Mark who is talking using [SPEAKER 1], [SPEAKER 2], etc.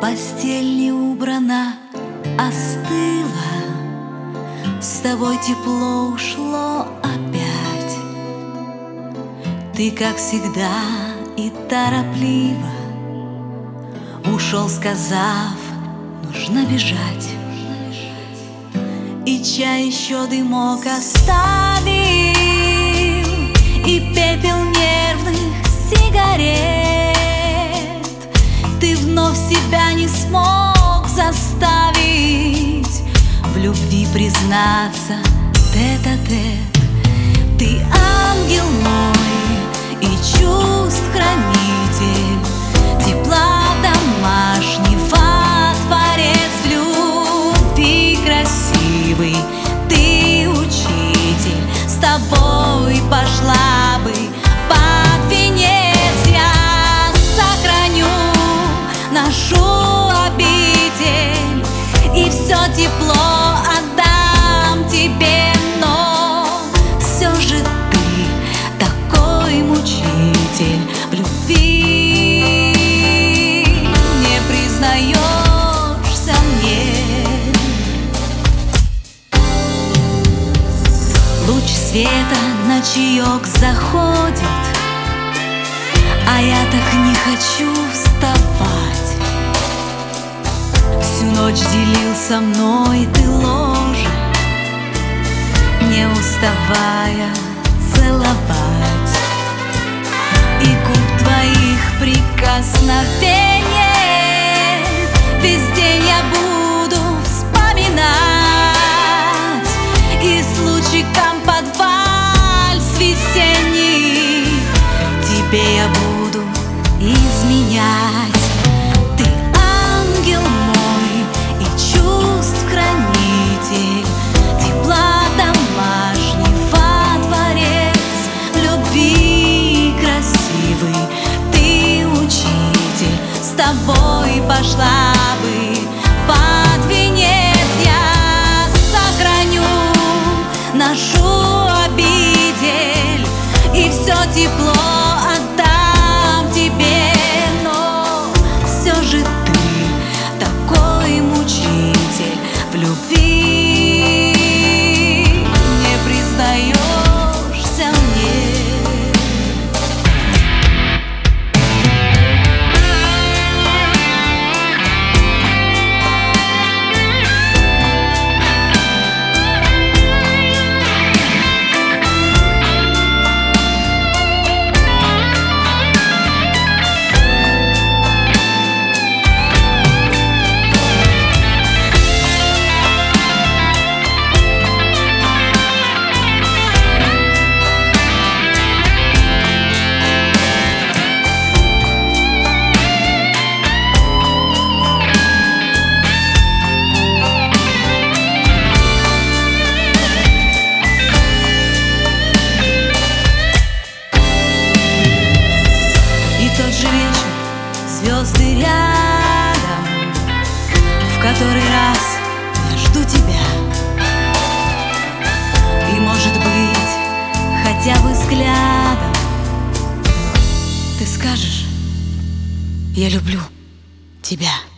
[SPEAKER 1] Постель не убрана, остыла, с тобой тепло ушло опять. Ты, как всегда, и торопливо ушел, сказав, нужно бежать. И чай еще дымок оставил, и пепел нервных сигарет. Ты вновь себя не смог заставить в любви признаться тет-а-тет. Ты ангел мой и чувств хранитель, тепла домашнего творец, любви красивый. Ты учитель, с тобой пошла бы под венец. Я сохраню нашу обитель и все тепло отдам тебе, но все же ты такой мучитель в любви, не признаешься мне. Луч света на чаек заходит, а я так не хочу вставать. Всю ночь делил со мной ты ложе, не уставая целовать. И губ твоих прикосновений весь день я буду вспоминать. И с лучиком под вальс весенний тебе я буду изменять. Ты ангел мой и чувств хранитель, тепла домашнего творец, любви красивый. Ты учитель, с тобой пошла бы под венец. Я сохраню нашу обитель и все тепло отдам тебе, но все же ты такой мучитель в любви, не признаешься мне. Тот же вечер, звезды рядом, в который раз я жду тебя. И, может быть, хотя бы взглядом ты скажешь: я люблю тебя.